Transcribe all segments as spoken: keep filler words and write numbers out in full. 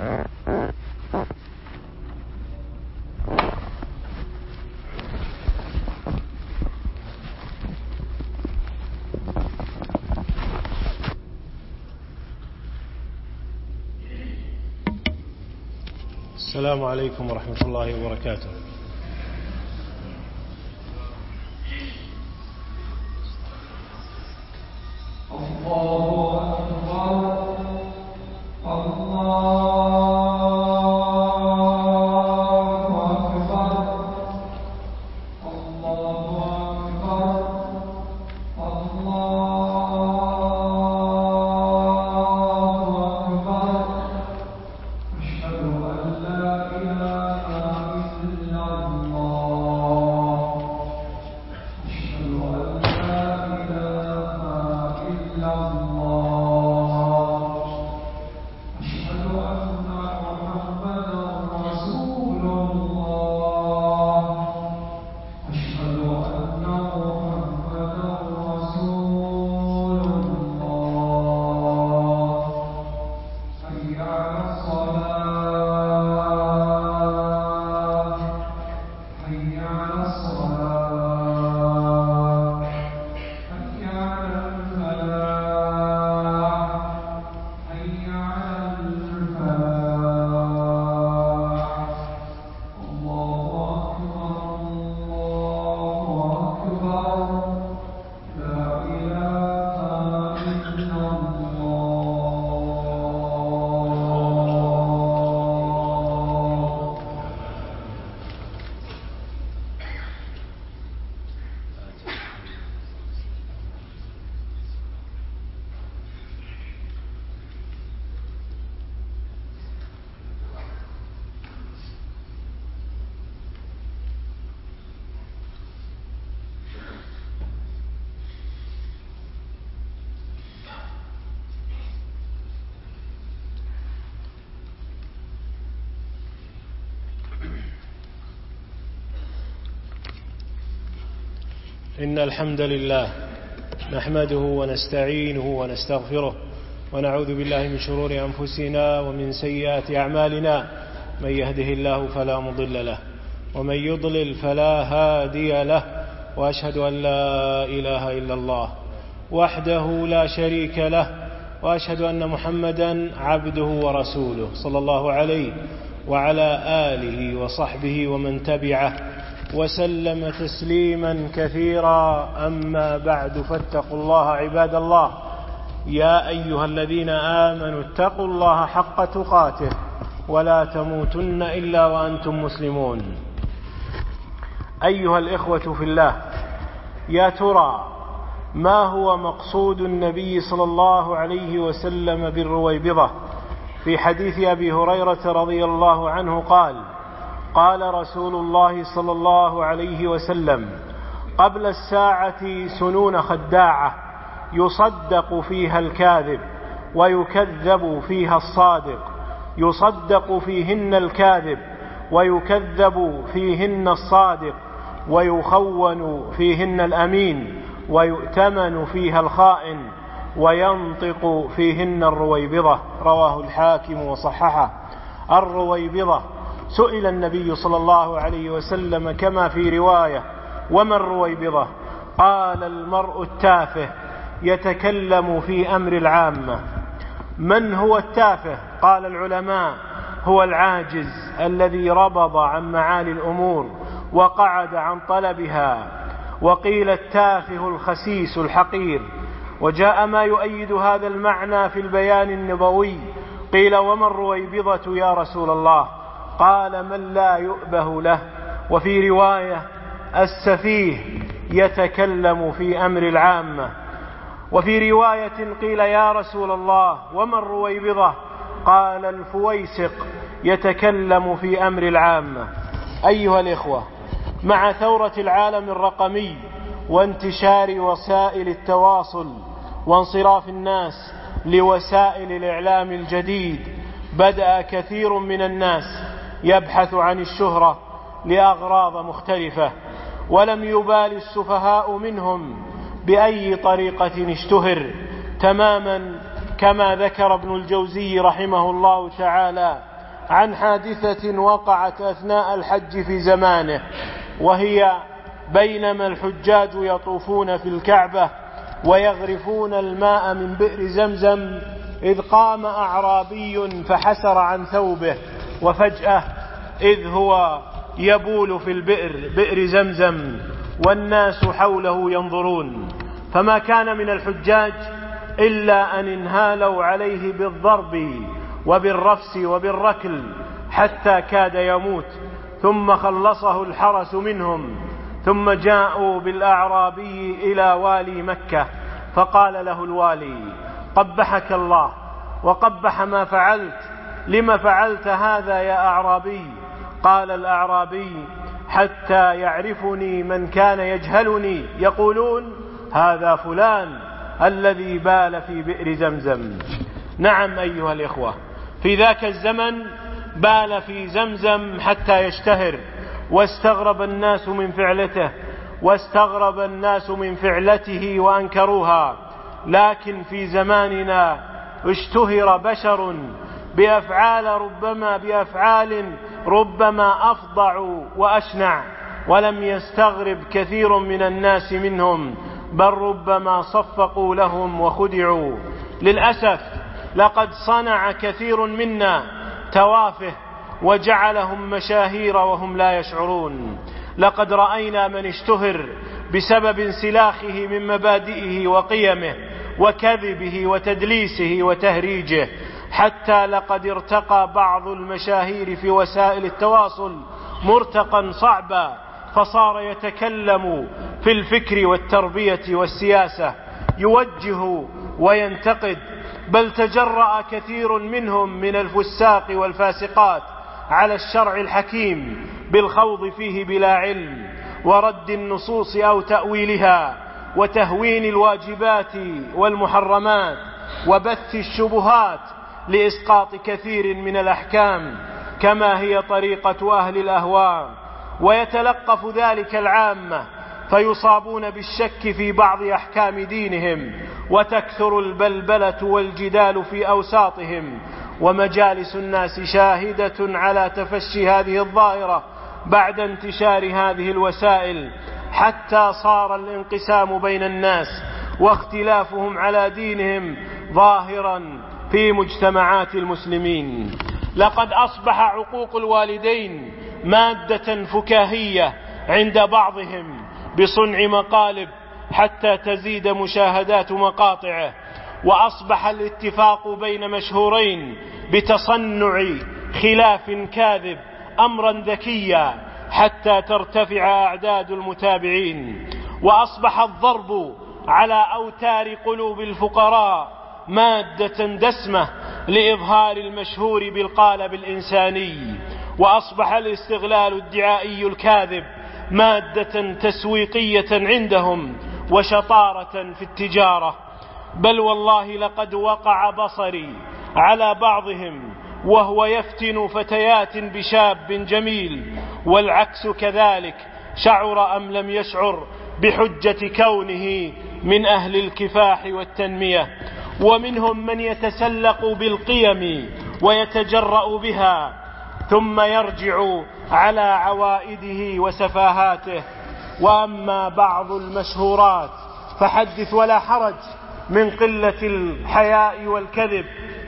السلام عليكم ورحمة الله وبركاته. الله أكبر الله إن الحمد لله نحمده ونستعينه ونستغفره ونعوذ بالله من شرور أنفسنا ومن سيئات أعمالنا. من يهده الله فلا مضل له ومن يضلل فلا هادي له، وأشهد أن لا إله إلا الله وحده لا شريك له، وأشهد أن محمدا عبده ورسوله صلى الله عليه وعلى آله وصحبه ومن تبعه وسلم تسليما كثيرا. أما بعد، فاتقوا الله عباد الله. يا أيها الذين آمنوا اتقوا الله حق تقاته ولا تموتن إلا وأنتم مسلمون. أيها الإخوة في الله، يا ترى ما هو مقصود النبي صلى الله عليه وسلم بالرويبضة؟ في حديث أبي هريرة رضي الله عنه قال: قال رسول الله صلى الله عليه وسلم: قبل الساعة سنون خداعة يصدق فيها الكاذب ويكذب فيها الصادق، يصدق فيهن الكاذب ويكذب فيهن الصادق، ويخون فيهن الأمين ويؤتمن فيها الخائن، وينطق فيهن الرويبضة. رواه الحاكم وصححه. الرويبضة سئل النبي صلى الله عليه وسلم كما في رواية: وما الرويبضة؟ قال: المرء التافه يتكلم في أمر العامة. من هو التافه؟ قال العلماء: هو العاجز الذي ربض عن معالي الأمور وقعد عن طلبها. وقيل التافه الخسيس الحقير. وجاء ما يؤيد هذا المعنى في البيان النبوي. قيل: وما الرويبضة يا رسول الله؟ قال: من لا يؤبه له. وفي رواية: السفيه يتكلم في أمر العامة. وفي رواية قيل: يا رسول الله وما الرويبضة؟ قال: الفويسق يتكلم في أمر العامة. أيها الإخوة، مع ثورة العالم الرقمي وانتشار وسائل التواصل وانصراف الناس لوسائل الإعلام الجديد، بدأ كثير من الناس يبحث عن الشهرة لأغراض مختلفة، ولم يبال السفهاء منهم بأي طريقة اشتهر، تماما كما ذكر ابن الجوزي رحمه الله تعالى عن حادثة وقعت أثناء الحج في زمانه، وهي بينما الحجاج يطوفون في الكعبة ويغرفون الماء من بئر زمزم إذ قام أعرابي فحسر عن ثوبه، وفجأة إذ هو يبول في البئر بئر زمزم والناس حوله ينظرون، فما كان من الحجاج إلا أن انهالوا عليه بالضرب وبالرفس وبالركل حتى كاد يموت، ثم خلصه الحرس منهم، ثم جاءوا بالأعرابي إلى والي مكة، فقال له الوالي: قبحك الله وقبح ما فعلت، لم فعلت هذا يا أعرابي؟ قال الأعرابي: حتى يعرفني من كان يجهلني يقولون هذا فلان الذي بال في بئر زمزم. نعم أيها الإخوة، في ذاك الزمن بال في زمزم حتى يشتهر، واستغرب الناس من فعلته واستغرب الناس من فعلته وأنكروها. لكن في زماننا اشتهر بشر بأفعال ربما بأفعال ربما أفظع وأشنع، ولم يستغرب كثير من الناس منهم، بل ربما صفقوا لهم وخدعوا. للأسف لقد صنع كثير منا توافه وجعلهم مشاهير وهم لا يشعرون. لقد رأينا من اشتهر بسبب انسلاخه من مبادئه وقيمه وكذبه وتدليسه وتهريجه، حتى لقد ارتقى بعض المشاهير في وسائل التواصل مرتقا صعبا، فصار يتكلم في الفكر والتربية والسياسة، يوجه وينتقد، بل تجرأ كثير منهم من الفساق والفاسقات على الشرع الحكيم بالخوض فيه بلا علم، ورد النصوص أو تأويلها، وتهوين الواجبات والمحرمات، وبث الشبهات لإسقاط كثير من الأحكام كما هي طريقة أهل الأهواء، ويتلقف ذلك العامة فيصابون بالشك في بعض أحكام دينهم، وتكثر البلبلة والجدال في أوساطهم. ومجالس الناس شاهدة على تفشي هذه الظاهرة بعد انتشار هذه الوسائل، حتى صار الانقسام بين الناس واختلافهم على دينهم ظاهرا في مجتمعات المسلمين. لقد أصبح عقوق الوالدين مادة فكاهية عند بعضهم بصنع مقالب حتى تزيد مشاهدات مقاطعه، وأصبح الاتفاق بين مشهورين بتصنع خلاف كاذب أمرا ذكيا حتى ترتفع أعداد المتابعين، وأصبح الضرب على أوتار قلوب الفقراء مادة دسمة لإظهار المشهور بالقالب الإنساني، وأصبح الاستغلال الدعائي الكاذب مادة تسويقية عندهم وشطارة في التجارة. بل والله لقد وقع بصري على بعضهم وهو يفتن فتيات بشاب جميل، والعكس كذلك، شعر أم لم يشعر بحجة كونه من أهل الكفاح والتنمية. ومنهم من يتسلق بالقيم ويتجرأ بها ثم يرجع على عوائده وسفاهاته. وأما بعض المشهورات فحدث ولا حرج من قلة الحياء والكذب،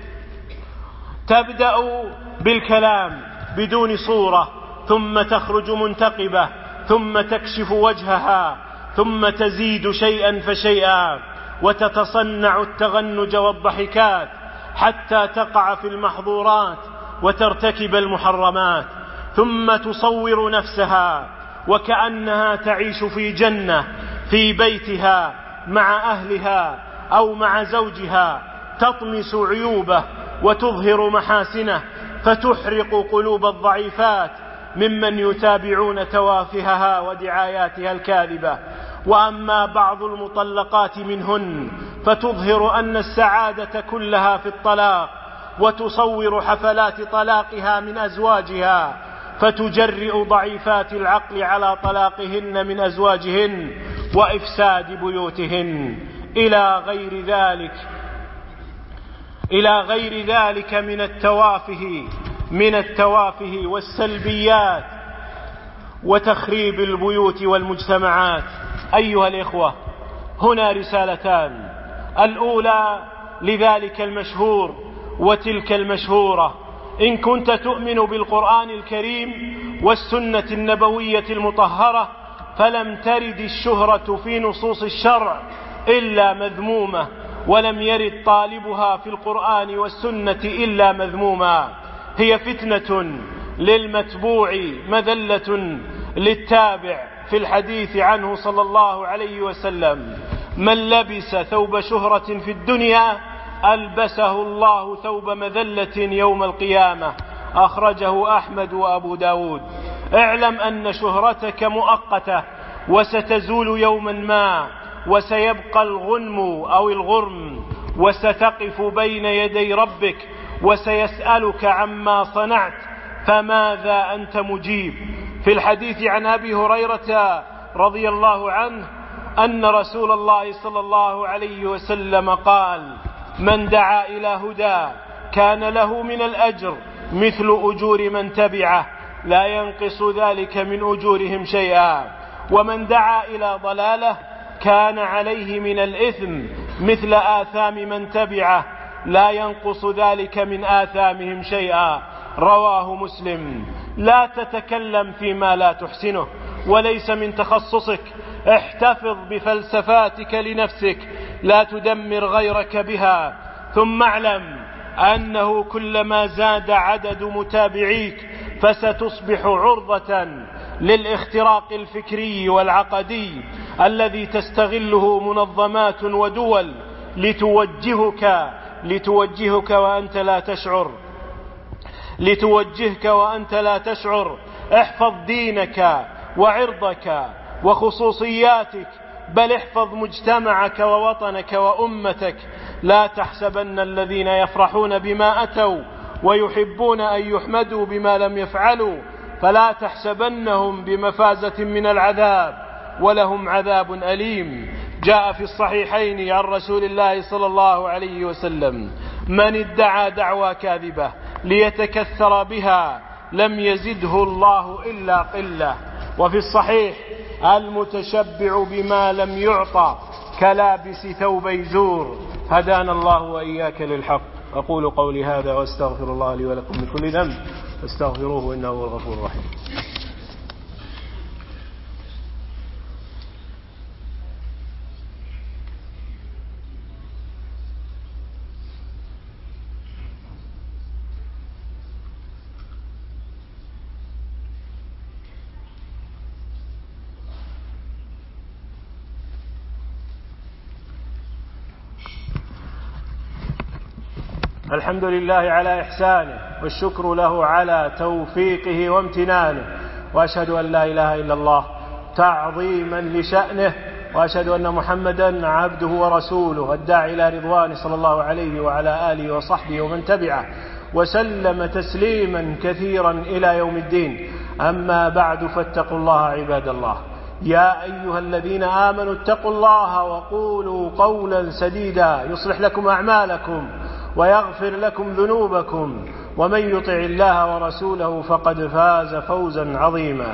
تبدأ بالكلام بدون صورة، ثم تخرج منتقبة، ثم تكشف وجهها، ثم تزيد شيئا فشيئا، وتتصنع التغنج والضحكات حتى تقع في المحظورات وترتكب المحرمات، ثم تصور نفسها وكأنها تعيش في جنة في بيتها مع أهلها أو مع زوجها، تطمس عيوبه وتظهر محاسنه، فتحرق قلوب الضعيفات ممن يتابعون توافهها ودعاياتها الكاذبة. وأما بعض المطلقات منهن فتظهر أن السعادة كلها في الطلاق، وتصور حفلات طلاقها من أزواجها، فتجرئ ضعيفات العقل على طلاقهن من أزواجهن وإفساد بيوتهن، إلى غير ذلك إلى غير ذلك من التوافه من التوافه والسلبيات وتخريب البيوت والمجتمعات. أيها الإخوة، هنا رسالتان: الأولى لذلك المشهور وتلك المشهورة: إن كنت تؤمن بالقرآن الكريم والسنة النبوية المطهرة فلم ترد الشهرة في نصوص الشرع إلا مذمومة، ولم يرد طالبها في القرآن والسنة إلا مذموما. هي فتنة للمتبوع مذلة للتابع. في الحديث عنه صلى الله عليه وسلم: من لبس ثوب شهرة في الدنيا ألبسه الله ثوب مذلة يوم القيامة. أخرجه أحمد وأبو داود. اعلم أن شهرتك مؤقتة وستزول يوما ما، وسيبقى الغنم أو الغرم، وستقف بين يدي ربك وسيسألك عما صنعت، فماذا أنت مجيب؟ في الحديث عن أبي هريرة رضي الله عنه أن رسول الله صلى الله عليه وسلم قال: من دعا إلى هدى كان له من الأجر مثل أجور من تبعه لا ينقص ذلك من أجورهم شيئا، ومن دعا إلى ضلالة كان عليه من الإثم مثل آثام من تبعه لا ينقص ذلك من آثامهم شيئا. رواه مسلم. لا تتكلم فيما لا تحسنه وليس من تخصصك. احتفظ بفلسفاتك لنفسك، لا تدمر غيرك بها. ثم اعلم أنه كلما زاد عدد متابعيك فستصبح عرضة للاختراق الفكري والعقدي الذي تستغله منظمات ودول لتوجهك لتوجهك وأنت لا تشعر لتوجهك وأنت لا تشعر. احفظ دينك وعرضك وخصوصياتك، بل احفظ مجتمعك ووطنك وأمتك. لا تحسبن الذين يفرحون بما أتوا ويحبون أن يحمدوا بما لم يفعلوا، فلا تحسبنهم بمفازة من العذاب، ولهم عذاب أليم. جاء في الصحيحين عن رسول الله صلى الله عليه وسلم: من ادعى دعوى كاذبة ليتكثر بها لم يزده الله إلا قلة. وفي الصحيح: المتشبع بما لم يعطى كلابس ثوبي زور. هدانا الله وإياك للحق. أقول قولي هذا واستغفر الله لي ولكم من كل ذنب فاستغفروه إنه هو الغفور الرحيم. الحمد لله على إحسانه، والشكر له على توفيقه وامتنانه، وأشهد أن لا إله إلا الله تعظيما لشأنه، وأشهد أن محمدا عبده ورسوله الداعي إلى رضوانه صلى الله عليه وعلى آله وصحبه ومن تبعه وسلم تسليما كثيرا إلى يوم الدين. أما بعد، فاتقوا الله عباد الله. يا أيها الذين آمنوا اتقوا الله وقولوا قولا سديدا يصلح لكم أعمالكم ويغفر لكم ذنوبكم، ومن يطع الله ورسوله فقد فاز فوزا عظيما.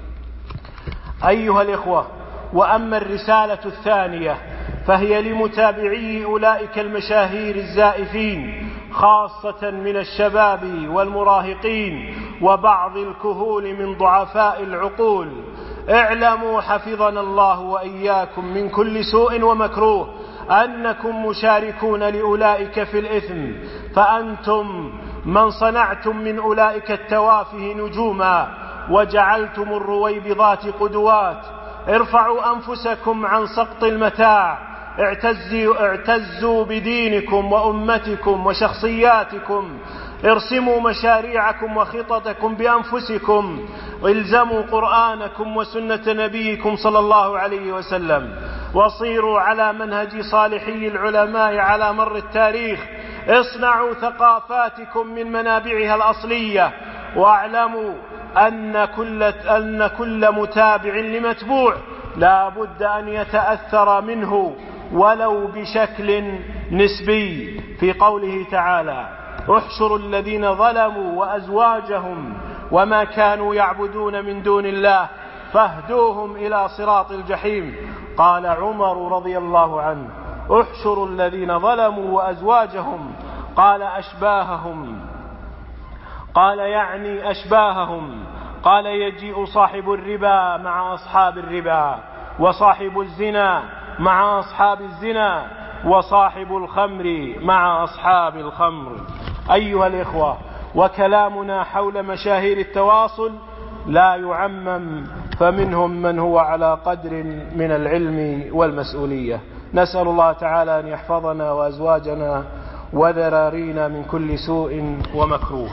أيها الإخوة، وأما الرسالة الثانية فهي لمتابعي أولئك المشاهير الزائفين، خاصة من الشباب والمراهقين وبعض الكهول من ضعفاء العقول. اعلموا حفظنا الله وإياكم من كل سوء ومكروه أنكم مشاركون لأولئك في الإثم، فأنتم من صنعتم من أولئك التوافه نجوما وجعلتم الرويبضات قدوات. ارفعوا أنفسكم عن سقط المتاع، اعتزوا, اعتزوا بدينكم وأمتكم وشخصياتكم، ارسموا مشاريعكم وخططكم بأنفسكم، الزموا قرآنكم وسنة نبيكم صلى الله عليه وسلم، وصيروا على منهج صالحي العلماء على مر التاريخ. اصنعوا ثقافاتكم من منابعها الأصلية، واعلموا أن كل, أن كل متابع لمتبوع لا بد أن يتأثر منه ولو بشكل نسبي. في قوله تعالى: احشروا الذين ظلموا وأزواجهم وما كانوا يعبدون من دون الله فاهدوهم إلى صراط الجحيم. قال عمر رضي الله عنه: احشروا الذين ظلموا وأزواجهم. قال أشباههم، قال يعني أشباههم. قال يجيء صاحب الربا مع أصحاب الربا، وصاحب الزنا مع أصحاب الزنا، وصاحب الخمر مع أصحاب الخمر. أيها الإخوة، وكلامنا حول مشاهير التواصل لا يعمم، فمنهم من هو على قدر من العلم والمسؤولية. نسأل الله تعالى أن يحفظنا وأزواجنا وذرارينا من كل سوء ومكروه.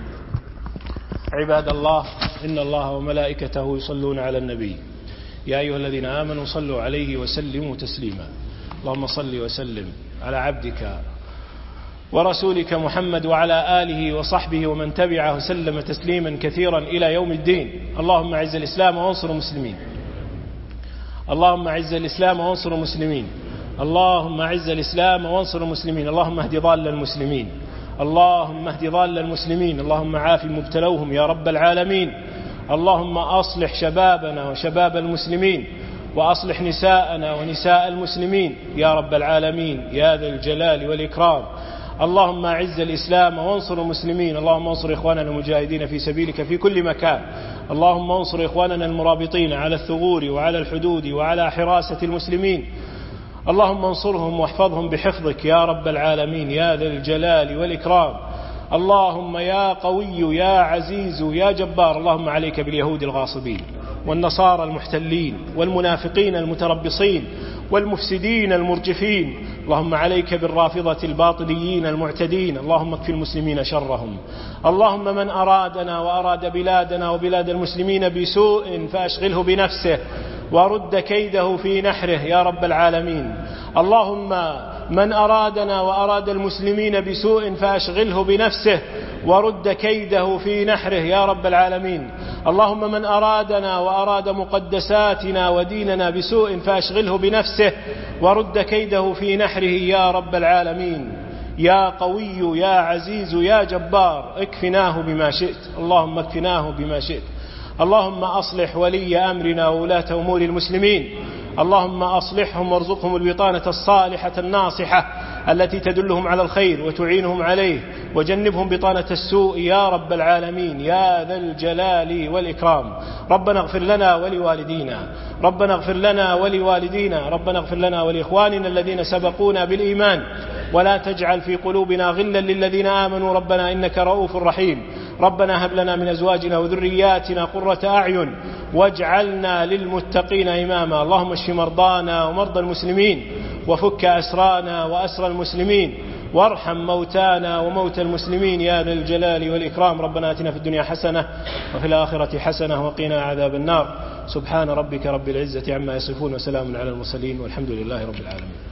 عباد الله، إن الله وملائكته يصلون على النبي يا أيها الذين آمنوا صلوا عليه وسلموا تسليما. اللهم صل وسلم على عبدك ورسولك محمد وعلى آله وصحبه ومن تبعه سلم تسليما كثيرا إلى يوم الدين. اللهم أعز الإسلام وانصر المسلمين، اللهم أعز الإسلام وانصر المسلمين، اللهم أعز الإسلام وانصر المسلمين. اللهم اهد ضال المسلمين، اللهم اهد ضال المسلمين، اللهم عاف مبتلوهم يا رب العالمين. اللهم أصلح شبابنا وشباب المسلمين، وأصلح نساءنا ونساء المسلمين يا رب العالمين يا ذا الجلال والإكرام. اللهم أعز الإسلام وانصر المسلمين، اللهم انصر إخواننا المجاهدين في سبيلك في كل مكان، اللهم انصر إخواننا المرابطين على الثغور وعلى الحدود وعلى حراسة المسلمين، اللهم انصرهم واحفظهم بحفظك يا رب العالمين يا ذا الجلال والإكرام. اللهم يا قوي يا عزيز يا جبار، اللهم عليك باليهود الغاصبين والنصارى المحتلين والمنافقين المتربصين والمفسدين المرجفين، اللهم عليك بالرافضة الباطليين المعتدين، اللهم اكف المسلمين شرهم. اللهم من أرادنا وأراد بلادنا وبلاد المسلمين بسوء فأشغله بنفسه ورد كيده في نحره يا رب العالمين. اللهم من أرادنا وأراد المسلمين بسوء فأشغله بنفسه ورد كيده في نحره يا رب العالمين. اللهم من أرادنا وأراد مقدساتنا وديننا بسوء فأشغله بنفسه ورد كيده في نحره يا رب العالمين. يا قوي يا عزيز يا جبار، اكفناه بما شئت، اللهم اكفناه بما شئت. اللهم أصلح ولي أمرنا وولاة أمور المسلمين، اللهم أصلحهم وارزقهم البطانة الصالحة الناصحة التي تدلهم على الخير وتعينهم عليه، وجنبهم بطانة السوء يا رب العالمين يا ذا الجلال والإكرام. ربنا اغفر لنا ولوالدينا، ربنا اغفر لنا ولوالدينا، ربنا اغفر لنا ولإخواننا الذين سبقونا بالإيمان، ولا تجعل في قلوبنا غلا للذين آمنوا ربنا إنك رؤوف رحيم. ربنا هب لنا من أزواجنا وذرياتنا قرة أعين واجعلنا للمتقين إماما. اللهم اشف مرضانا ومرضى المسلمين، وفك أسرانا وأسر المسلمين، وارحم موتانا وموتى المسلمين يا ذا الجلال والإكرام. ربنا آتنا في الدنيا حسنة وفي الآخرة حسنة وقنا عذاب النار. سبحان ربك رب العزة عما يصفون وسلام على المرسلين والحمد لله رب العالمين.